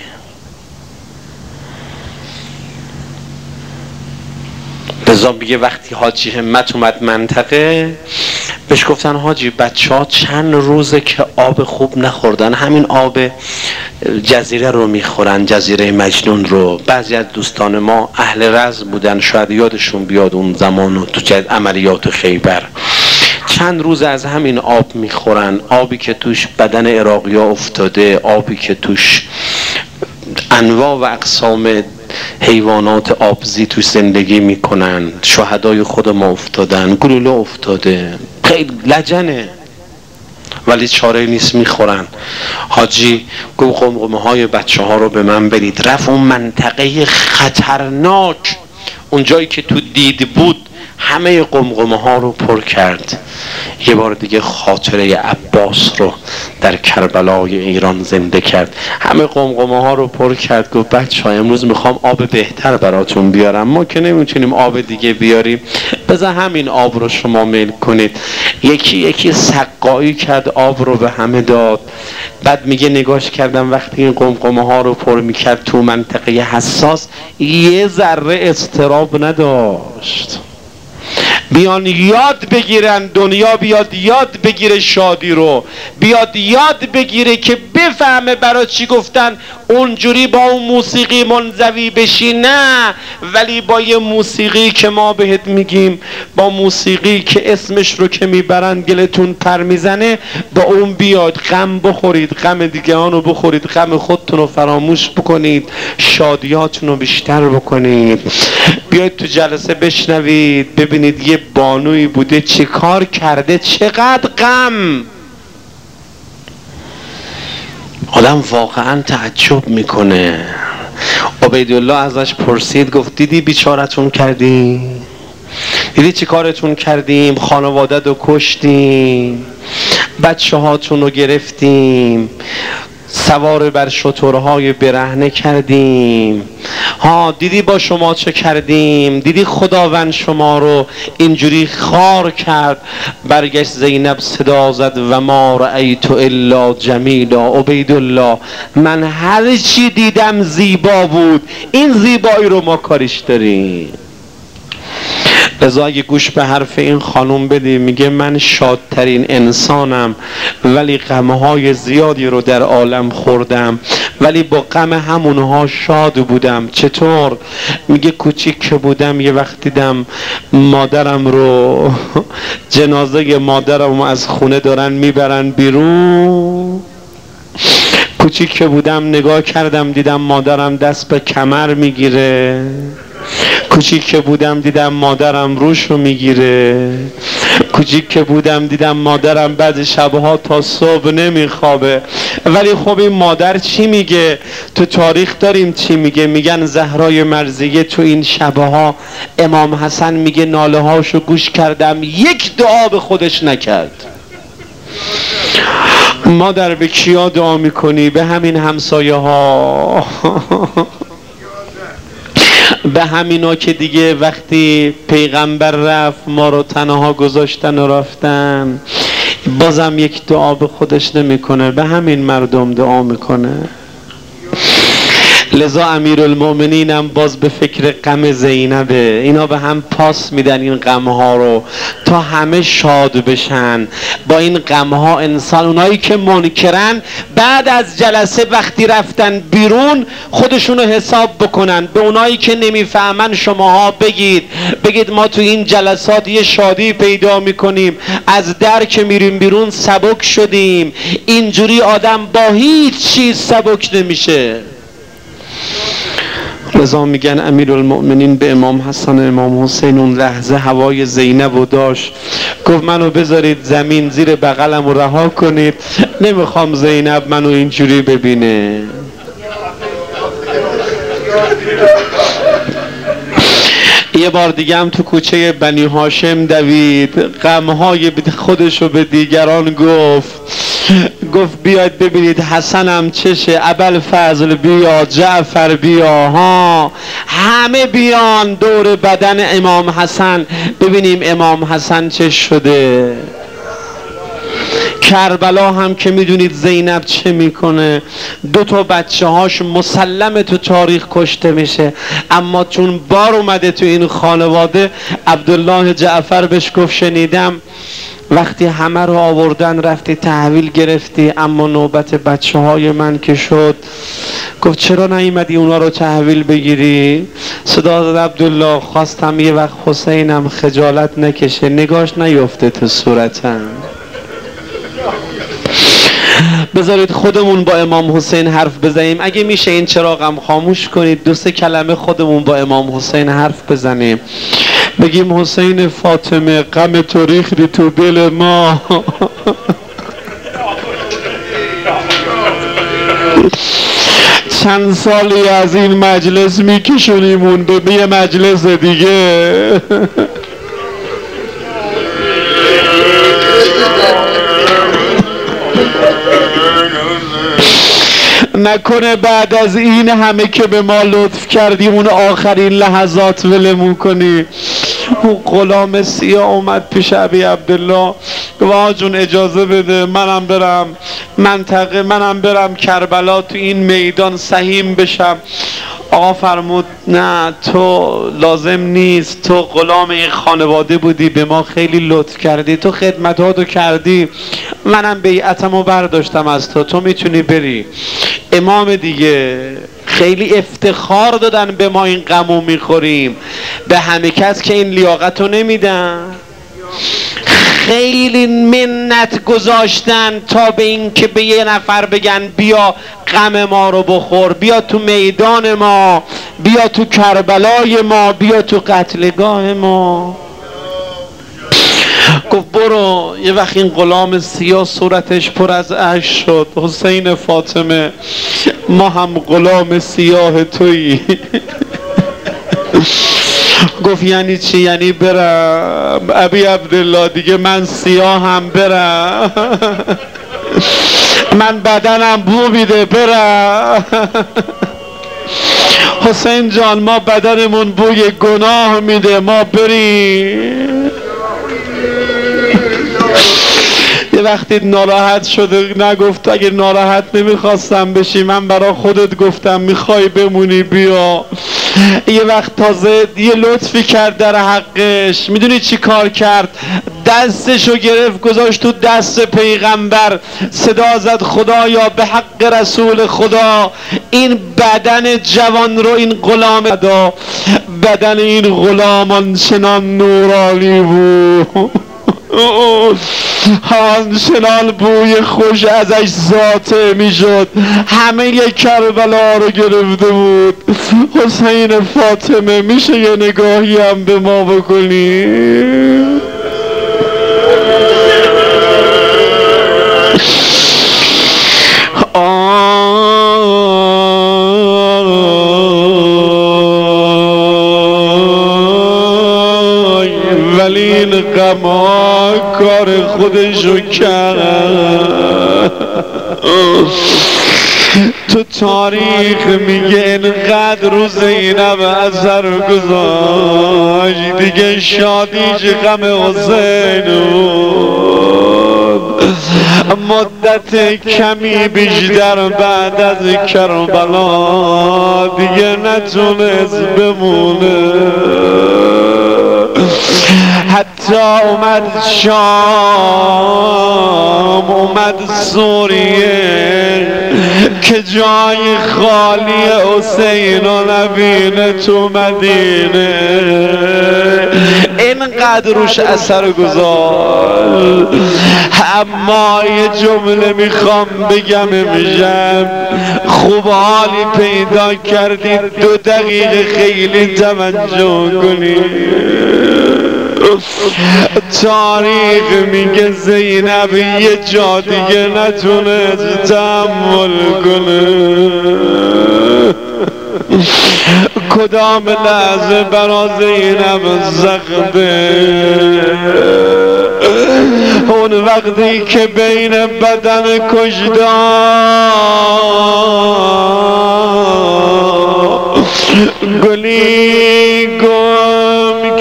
بزا میگه وقتی حاجی همت اومد منطقه بهش گفتن حاجی بچه ها چند روزه که آب خوب نخوردن، همین آب جزیره رو میخورن، جزیره مجنون رو. بعضی از دوستان ما اهل رز بودن، شاید یادشون بیاد اون زمانو تو عملیات خیبر چند روز از همین آب میخورن، آبی که توش بدن عراقی ها افتاده، آبی که توش انواع و اقسام حیوانات آبزی توش زندگی میکنن. شهدای خود ما افتادن، گلوله افتاده، خیلی لجنه ولی چاره نیست میخورن. حاجی گفت قمقمه های بچه ها رو به من برید. رفت اون منطقه خطرناک، اون جایی که تو دید بود همه قمقمه ها رو پر کرد. یه بار دیگه خاطره عباس رو در کربلای ایران زنده کرد. همه قمقمه ها رو پر کرد. گفت بچه ها امروز میخوام آب بهتر براتون بیارم، ما که نمیتونیم آب دیگه بیاریم، بذار همین آب رو شما میل کنید. یکی یکی سقایی کرد، آب رو به همه داد. بعد میگه نگاش کردم وقتی این قمقمه ها رو پر میکرد تو منطقه حساس یه ذره اضطراب نداشت. بیان یاد بگیرن، دنیا بیاد یاد بگیره شادی رو، بیاد یاد بگیره که بفهمه برای چی گفتن اونجوری با اون موسیقی منزوی بشی. نه، ولی با یه موسیقی که ما بهت میگیم، با موسیقی که اسمش رو که میبرن گلتون پر میزنه، با اون بیاد غم بخورید، غم دیگران رو بخورید، غم خودتون رو فراموش بکنید، شادیاتون رو بیشتر بکنید. بیاید تو جلسه بشنوید ببینید یه بانوی بوده چه کار کرده، چقدر غم. آدم واقعا تعجب میکنه. عبیدالله ازش پرسید، گفت دیدی بیچارتون کردی؟ دیدی چی کارتون کردیم؟ خانواده رو کشتیم، بچه هاتون رو گرفتیم، سوار بر شترهای برهنه کردیم. ها دیدی با شما چه کردیم؟ دیدی خداوند شما رو اینجوری خار کرد؟ برگشت زینب صدا زد و ما رأیت الا جمیلا. عبیدالله من هر چی دیدم زیبا بود، این زیبایی رو ما کارش داریم. لذا اگه گوش به حرف این خانم بدی، میگه من شادترین انسانم ولی غمهای زیادی رو در عالم خوردم، ولی با غم همونها شاد بودم. چطور؟ میگه کوچیک که بودم یه وقت دیدم مادرم رو، جنازه مادرم از خونه دارن میبرن بیرون. کوچیک که بودم نگاه کردم دیدم مادرم دست به کمر میگیره. کوچیک که بودم دیدم مادرم روش رو میگیره. کوچیک که بودم دیدم مادرم بعضی شبها تا صبح نمیخوابه. ولی خب این مادر چی میگه؟ تو تاریخ داریم چی میگه؟ میگن زهرای مرضیه تو این شبها، امام حسن میگه ناله هاشو گوش کردم یک دعا به خودش نکرد. مادر به کیا دعا میکنی؟ به همین همسایه ها، به همینا که دیگه وقتی پیغمبر رفت ما رو تنها گذاشتن و رفتن، بازم یک دعا به خودش نمیکنه، به همین مردم دعا میکنه. لذا امیرالمؤمنین هم باز به فکر غم زینبه. اینا به هم پاس میدن این غم ها رو تا همه شاد بشن. با این غم ها انسان، اونایی که منکرن بعد از جلسه وقتی رفتن بیرون خودشونو حساب بکنن. به اونایی که نمیفهمن شماها بگید بگید ما تو این جلسات یه شادی پیدا میکنیم، از در که میریم بیرون سبک شدیم. اینجوری آدم با هیچ چیز سبک نمیشه. لذا میگن امیرالمؤمنین به امام حسن امام حسین اون لحظه هوای زینب رو داشت، گفت منو بذارید زمین زیر بغلم رو رها کنید، نمیخوام زینب منو اینجوری ببینه. یه بار دیگه هم تو کوچه بنی هاشم دوید، غمهای خودشو به دیگران گفت. گفت بیاید ببینید حسنم چشه، ابوالفضل بیا، جعفر بیا، ها همه بیان دور بدن امام حسن ببینیم امام حسن چه شده. کربلا هم که میدونید زینب چه میکنه، دو تا بچه هاش مسلمه تو تاریخ کشته میشه، اما چون بار اومده تو این خانواده، عبدالله جعفر بهش گفت شنیدم وقتی همه رو آوردن رفتی تحویل گرفتی، اما نوبت بچه های من که شد، گفت چرا نیومدی اونا رو تحویل بگیری؟ صدا داد عبدالله خواستم یه وقت حسینم خجالت نکشه، نگاش نیفته تو صورتم. بذارید خودمون با امام حسین حرف بزنیم. اگه میشه این چراغم خاموش کنید، دو سه کلمه خودمون با امام حسین حرف بزنیم، بگیم حسین فاطمه غم تو ریختی تو دل ما. چند سالی از این مجلس میکشونیمون به یه مجلس دیگه. نکنه بعد از این همه که به ما لطف کردی اون آخرین لحظات ولمون کنی. اون غلام سیاه اومد پیش ابی عبدالله، گفت جون اجازه بده منم برم منطقه، منم برم کربلا تو این میدان سهیم بشم. آقا فرمود نه تو لازم نیست، تو غلام این خانواده بودی، به ما خیلی لطف کردی، تو خدمتاتو کردی، منم بیعتمو برداشتم از تو، تو میتونی بری. امام دیگه خیلی افتخار دادن به ما این غمو میخوریم، به همه کس که این لیاقتو نمیدن. خیلی منت گذاشتن تا به این که به یه نفر بگن بیا غم ما رو بخور، بیا تو میدان ما، بیا تو کربلای ما، بیا تو قتلگاه ما. گفت برو. یه وقت این غلام سیاه صورتش پر از اشک شد، حسین فاطمه ما هم غلام سیاه تویی. گفت یعنی چی؟ یعنی برم ابی عبدالله دیگه من سیاه هم برم؟ من بدنم بو میده برم؟ حسین جان ما بدنمون بوی گناه میده، ما بریم. یه وقتی ناراحت شده نگفت اگه ناراحت نمیخواستم بشی، من برا خودت گفتم میخوای بمونی بیا. یه وقت تازه یه لطفی کرد در حقش. میدونی چی کار کرد؟ دستشو گرفت گذاشت تو دست پیغمبر، صدا زد خدایا به حق رسول خدا این بدن جوان رو این غلام ادا. بدن این غلام آنچنان نورانی بود، آنچنان بوی خوش ازش ذاته میشد، همه کربلا رو گرفته بود. حسین فاطمه میشه یه نگاهی هم به ما بکنی؟ ولی این غما کار خودشو کرد. تو تاریخ میگه اینقدر رو زینب اثر گذاشت دیگه شادیش غم حسین بود. مدت کمی بیشتر بعد از کربلا دیگه نتونست بمونه. حتی اومد شام، اومد سوریه که جای خالی حسین و نبینه تو مدینه. اینقدر روش اثر گذار. اما یه جمله میخوام بگم امشب، خوب حالی پیدا کردید دو دقیقه خیلی توجه کنید. تاریخ میگه زینب یه جا دیگه نتونست تحمل کنه. کدام لحظه برا زینب زخمه؟ اون وقتی که بین بدن کشدار گلی گم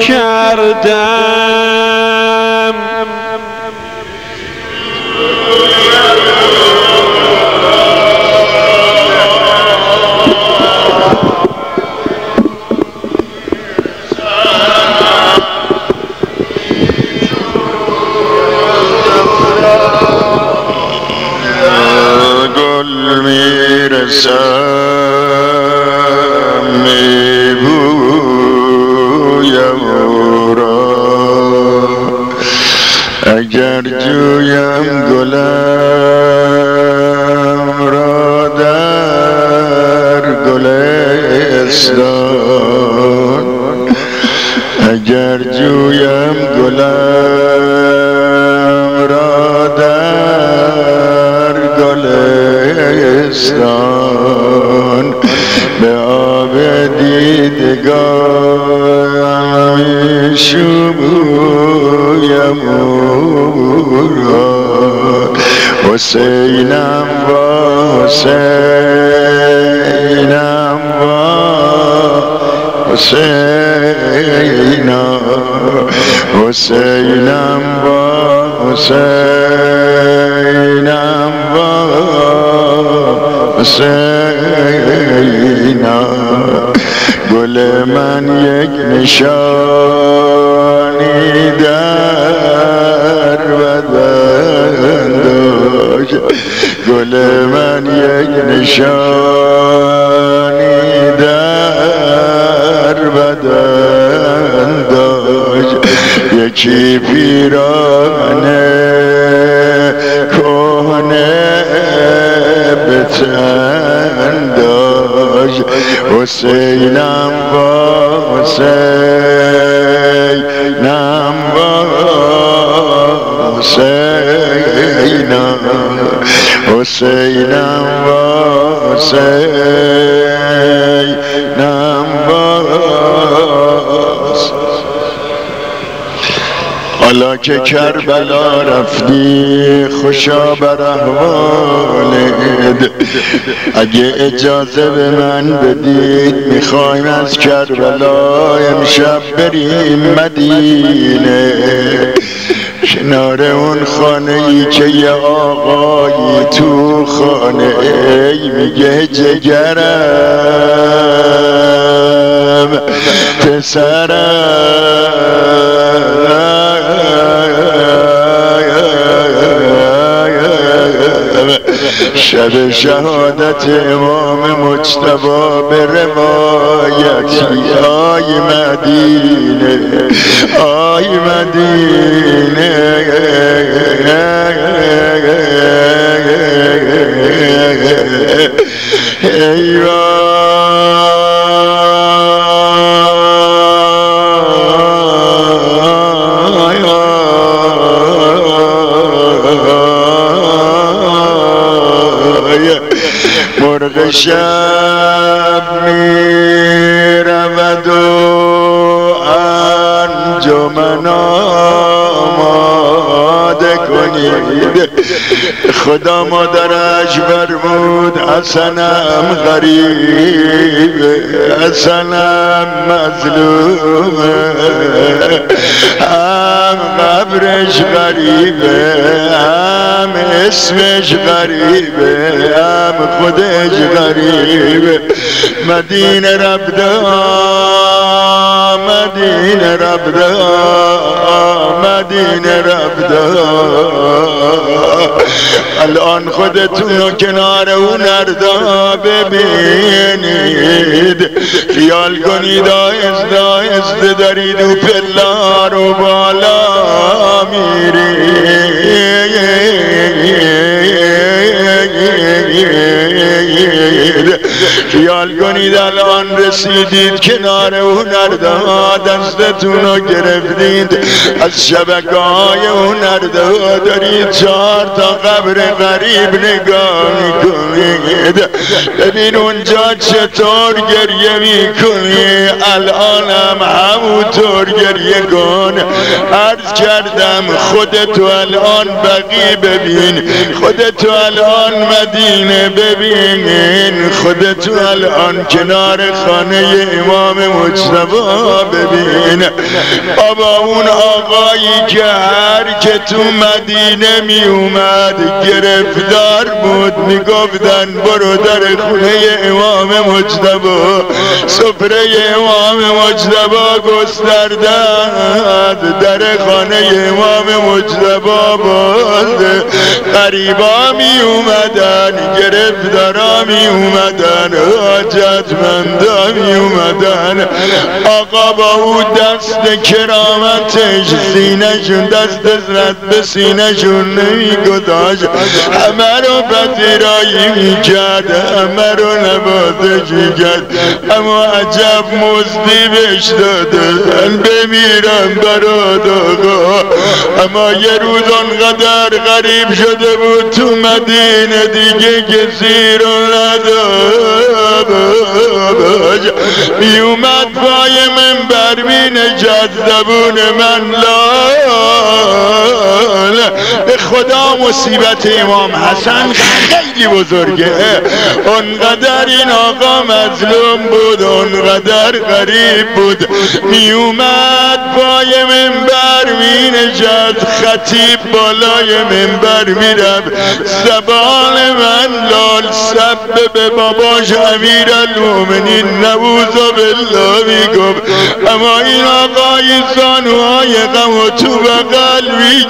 کردم. گل میرسم میبویم او را، اگر جویم گلم را در گلستان، اگر جویم گلم را در گلستان، به آب دیدگان شبویم او را. حسینم با حسینم با حسینم، حسینم با حسینم با حسینم. گل من یک نشانی در بدن داشت، گل من یک نشانی در بدن داشت. یکی پیراهن کهنه به تن داشت. حسینم با حسینم با حسینم، حسینم با حسینم با حالا که کربلا رفتی خوشا بر احوالت، اگه اجازه به من بدید میخوایم از کربلا امشب بریم مدینه. کنار اون خانه ای که یه آقایی تو خانه ای میگه جگرم پسرم شب شهادت امام مجتبی به روایتی آی مدینه آی مدینه ای مرغ شب می رود و انجمن آماده کنید خدا مادرش فرمود حسنم غریبه حسنم مظلومه هم قبرش غریبه هم اسمش غریبه هم خودش غریبه مدینه رفته مدینه رفته مدینه رفته الان خودتونو کنار اون نردا ببینید خیال کنید آهسته آهسته دارید و پلا رو بالا میرید خیال کنید الان رسیدید کنار اون نردا دستتون رو گرفتید از شبکه های اون نردا دارید چهار تا قبر غریب نگاه میکنید ببین اونجا چطور گریه میکنی الانم همونطور گریه کن عرض کردم خودتو الان بقی ببین خودتو الان مدینه ببینین خودتو الان کنار خانه امام مجتبی ببین بابا اون آقایی که هر که تو مدینه می اومد گرفتار بود میگفتن برو در خونه امام مجتبی سفره امام مجتبی گستردند در خانه امام مجتبی باز غریبا می اومدن گرفتارا می اومدن حاجتمندا می اومدن آقا با او دست کرامتش سینه‌شون دست زد به سینه‌شون نمیگذاشت همه رو پذیرایی میکرد همه رو نوازش میکرد اما عجب مزدی بهش دادن بمیرم برات آقا اما یه روز اونقدر غریب شده بود تو مدینه دیگه کسی رو نداشت میومد پای منبر مینشست زبون من لال به خدا مصیبت امام حسن خیلی بزرگه اونقدر این آقا مظلوم بود اونقدر غریب بود میومد پای منبر مینشست خطیب بالای منبر میرفت زبان من لال سب به باباش امیرالمومنین نعوذ بالله میگفت اما این آقای زانوهای غم و تو بغل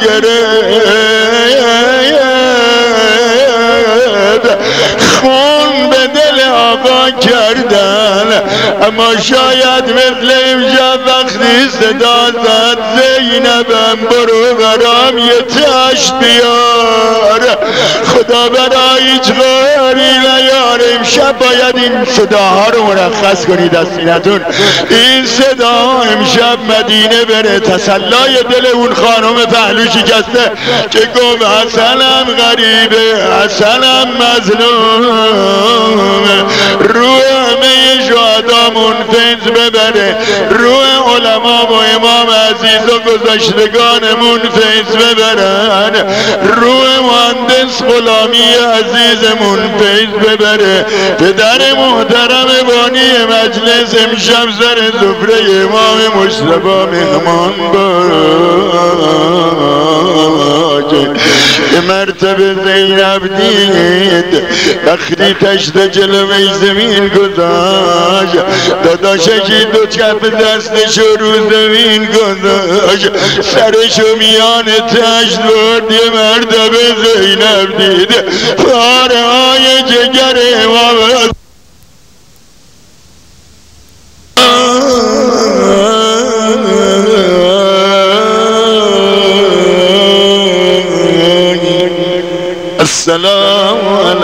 میگرد خون به دل آقا کردن اما شاید مثل امشب وقتی صدا زد زینبم برو برام یه تشت بیار خدا برای هیچ غاری نیار امشب باید این صداها رو مرخص کنید از سینتون این صدا امشب مدینه بره تسلای دل اون خانم پهلو شکسته که گفت حسنم غریبه حسنم مظلوم رو روح همه شهدامون فیض ببره، روح علما و امام عزیز و گذشتگانمون فیض ببرن، روح مهندس غلامی عزیزمون فیض ببره. پدر محترم بانی مجلس امشب سر سفره امام مصطفی مهمان باشه. به مرتبه زینب دید وقتی تشت جلوه زمین گذاشت، داداششی دو کف دستشو رو زمین گذاشت، سرشو میان تشت برد. یه مرتبه زینب دید پاره های جگر امام السلام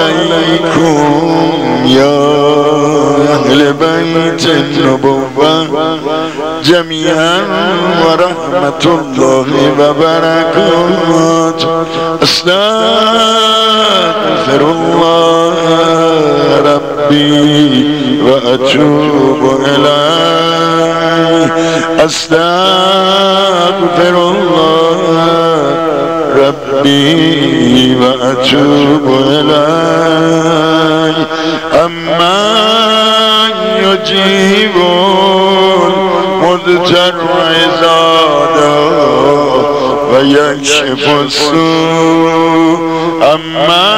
علیکم یا اهل بیت النبوة جمیعا و رحمت الله و برکاته. استغفر الله ربی و اتوب الیه، استغفر الله ربی و اتوب الیه. اما یجیب المضطر اذا دعا و یکشف السوء. اما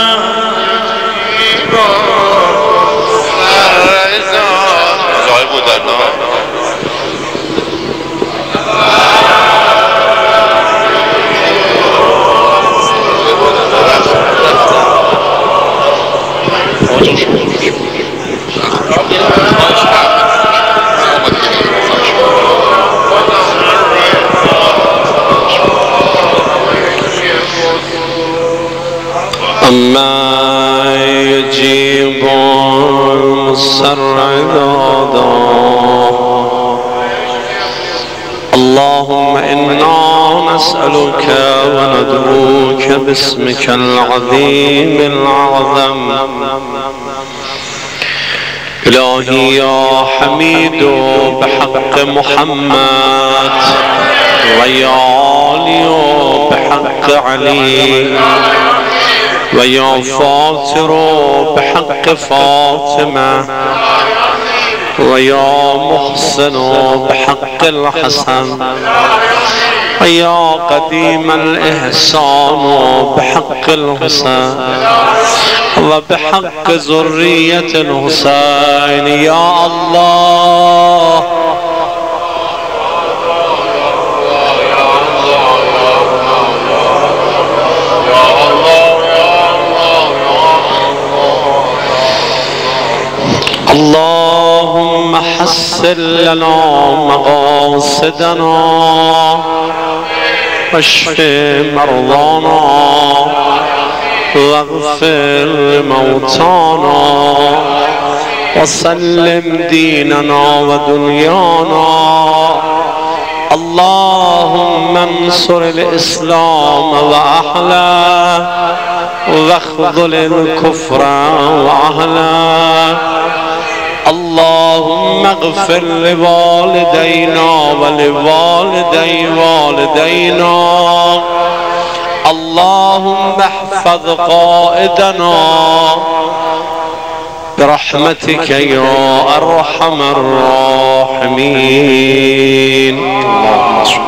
یجیب المضطر اذا أما يجيب المضطر إذا دعا. اللهم إنا نسألك وندعوك باسمك العظيم الأعظم. إلهي يا حميد بحق محمد، ويا علي بحق علي، ويا فاطر بحق فاطمة، ويا محسن بحق الحسن، ويا قديم الإحسان بحق الحسن، وبحق ذرية الحسين يا الله. اللهم حسن لنا مقاصدنا واشف مرضانا واغفر موتانا وسلم ديننا ودنيانا. اللهم انصر الإسلام وأهله واخذل الكفر وأهله. اللهم اغفر لوالدينا ولوالدي والدينا. اللهم احفظ قائدنا برحمتك يا أرحم الراحمين. اللهم صل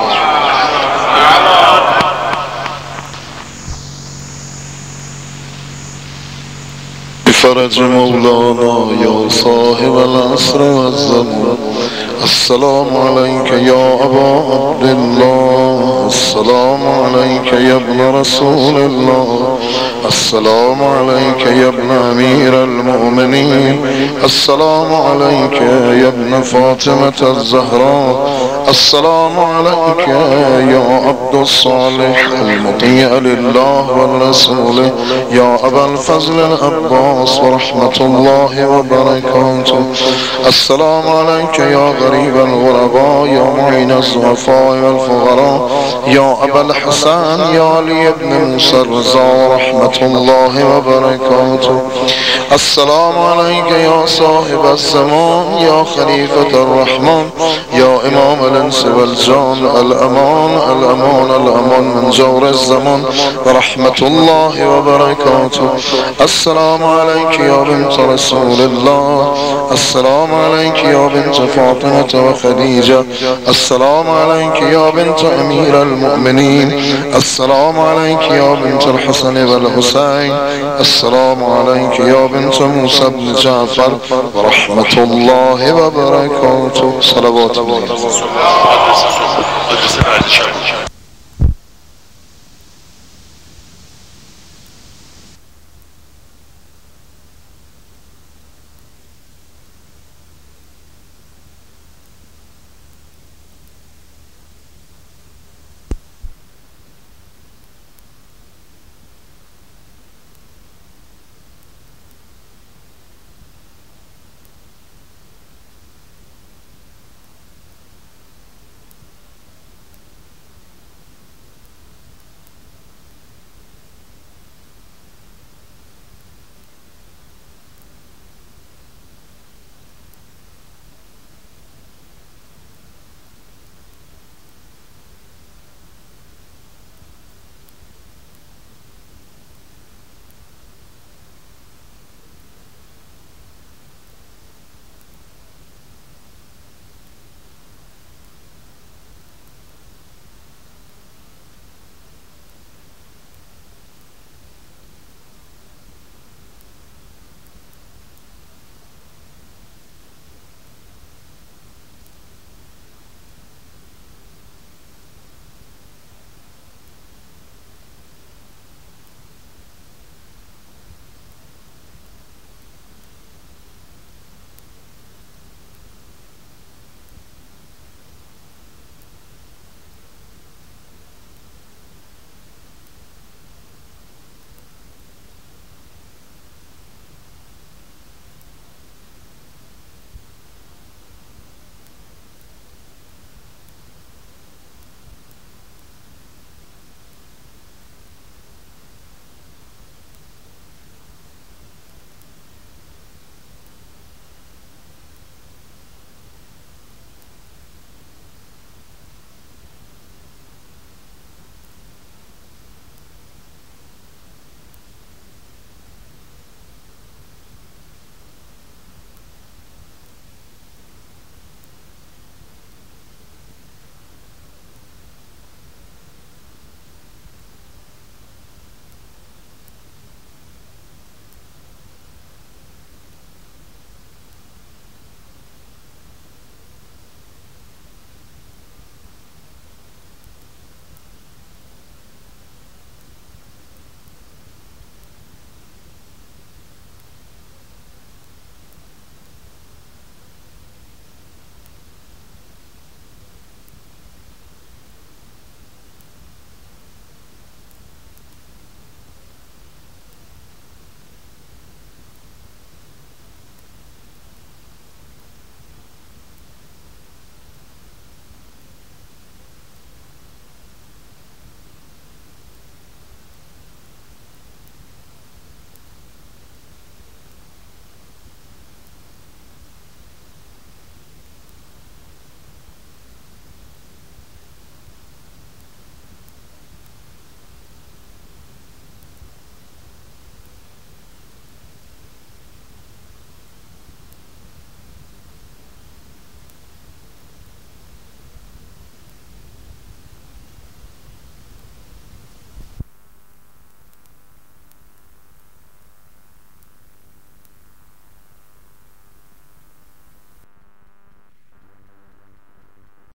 فرج مولانا يا صاحب العصر والزمان. السلام عليك يا أبا عبد الله، السلام عليك يا ابن رسول الله، السلام عليك يا ابن أمير المؤمنين، السلام عليك يا ابن فاطمة الزهراء، السلام عليك يا عبد الصالح المطيع لله والرسول يا أبا الفضل العباس ورحمة الله وبركاته. السلام عليك يا غريب الغرباء يا معين الضعفاء والفقراء يا أبا الحسن يا علي بن موسى الرضا ورحمة الله وبركاته. السلام عليك يا صاحب الزمان يا خليفة الرحمن يا إمام الإنس والجان الأمان الأمان الأمان من جور الزمان ورحمة الله وبركاته. السلام عليك يا بنت رسول الله. السلام عليك يا بنت فاطمة وخديجة. السلام عليك يا بنت أمير المؤمنين. السلام عليك يا بنت الحسن والحسين. السلام عليك يا بنت موسى بن جعفر ورحمة الله وبركاته. صلوات الله.